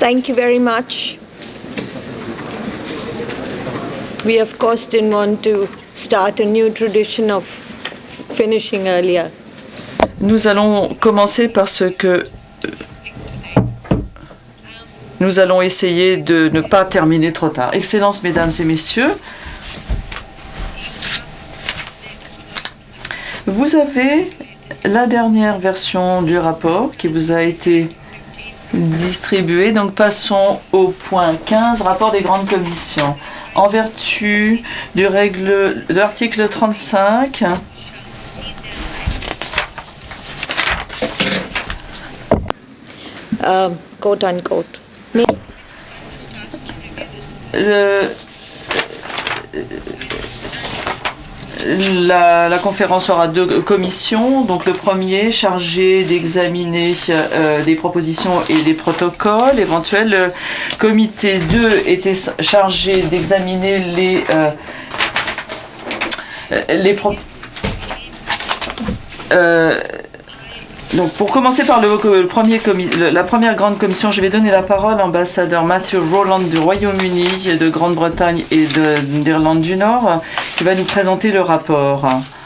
Thank you very much. We, of course, didn't want to start a new tradition of finishing earlier. Nous allons commencer parce que nous allons essayer de ne pas terminer trop tard. Excellences, mesdames et messieurs, vous avez la dernière version du rapport qui vous a été distribuée. Donc passons au point 15, rapport des grandes commissions. En vertu de l'article 35, quote unquote. La conférence aura deux commissions. Donc le premier chargé d'examiner des propositions et des protocoles éventuels. Le comité 2 était chargé d'examiner donc pour commencer par la première grande commission, je vais donner la parole à l'ambassadeur Matthew Rowland du Royaume-Uni, de Grande-Bretagne et d'Irlande du Nord, qui va nous présenter le rapport.